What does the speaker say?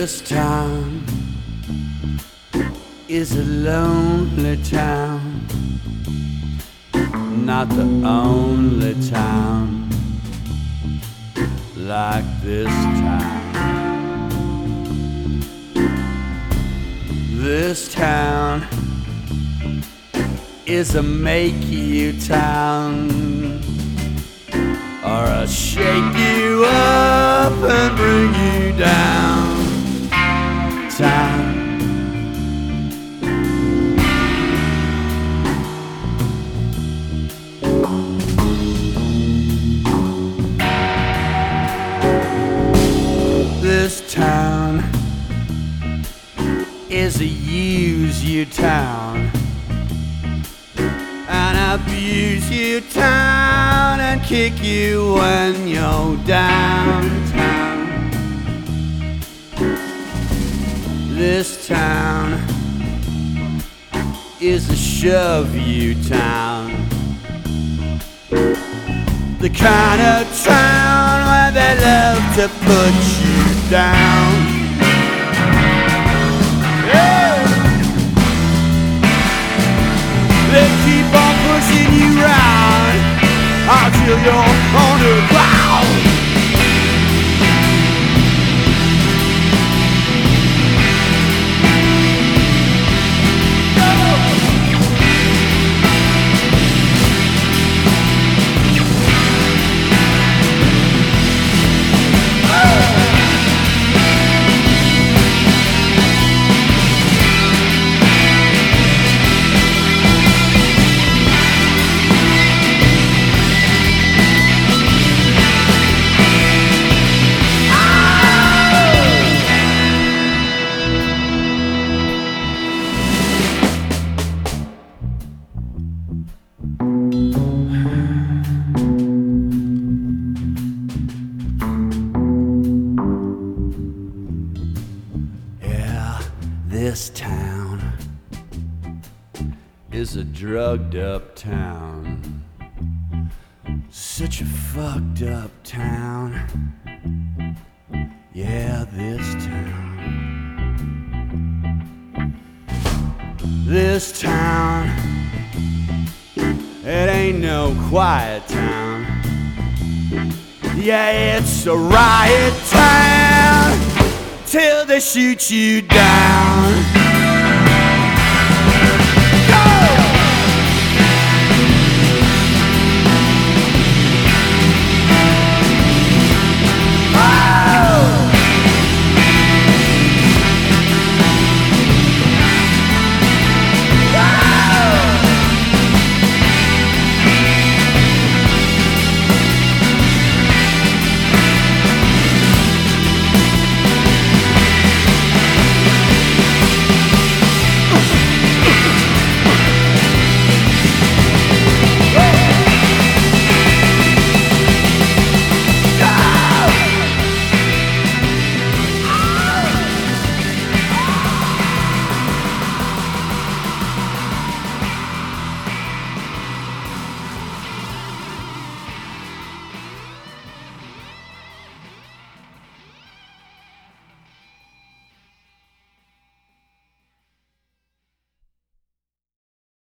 This town is a lonely town, not the only town like this town. This town is a make you town, or a shake you up and bring you down town. This town is a use you town, an abuse you town, and kick you when you're downtown. This town is a shove you town, the kind of town where they love to put you down. Yeah. They keep on pushing you round until you're on the ground. This town is a drugged up town, such a fucked up town. Yeah, this town. This town, it ain't no quiet town. Yeah, it's a riot town till they shoot you down.